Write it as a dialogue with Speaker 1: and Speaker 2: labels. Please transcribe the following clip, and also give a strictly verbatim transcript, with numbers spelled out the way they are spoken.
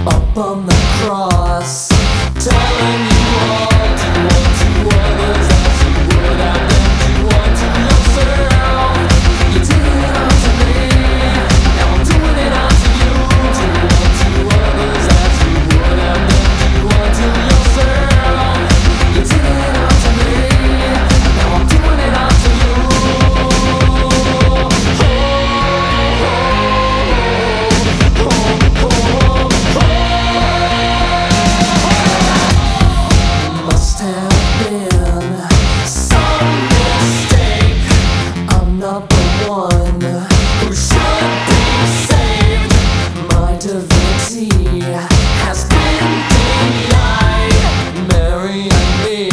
Speaker 1: up on the cross, telling you all to want to others as you would have them do unto yourself. You did it unto me, now I'm doing it unto you. Do unto others as you would have them do unto yourself. You did it unto me, now I'm doing it unto you. Must have been some mistake. I'm not the one who should be saved. My divinity has been denied. Marry me,